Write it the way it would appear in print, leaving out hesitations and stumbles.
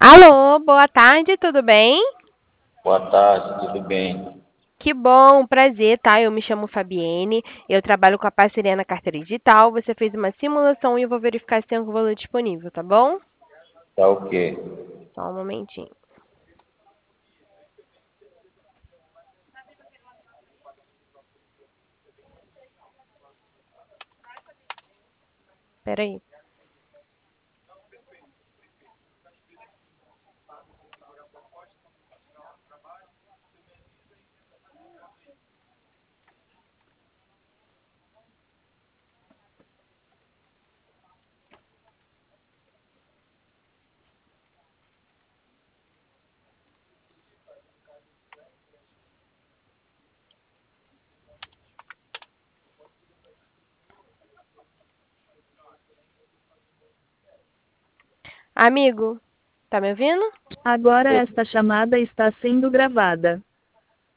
Alô, boa tarde, tudo bem? Boa tarde, tudo bem? Que bom, prazer, tá? Eu me chamo Fabienne, eu trabalho com a parceria na carteira digital. Você fez uma simulação e eu vou verificar se tem algum valor disponível, tá bom? Tá o quê? Só um momentinho. Peraí. Amigo, tá me ouvindo? Tô, Agora esta chamada está sendo gravada.